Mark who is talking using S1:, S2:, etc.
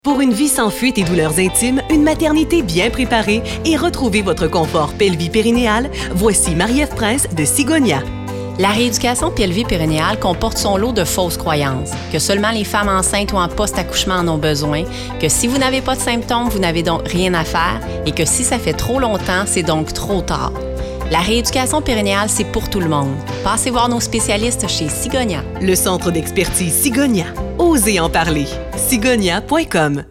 S1: Pour une vie sans fuite et douleurs intimes, une maternité bien préparée et retrouver votre confort pelvie-périnéal, voici Marie-Ève Prince de Cigonia.
S2: La rééducation pelvie-périnéale comporte son lot de fausses croyances, que seulement les femmes enceintes ou en post-accouchement en ont besoin, que si vous n'avez pas de symptômes, vous n'avez donc rien à faire et que si ça fait trop longtemps, c'est donc trop tard. La rééducation périnéale, c'est pour tout le monde. Passez voir nos spécialistes chez Cigonia.
S1: Le centre d'expertise Cigonia. Osez en parler. Cigonia.com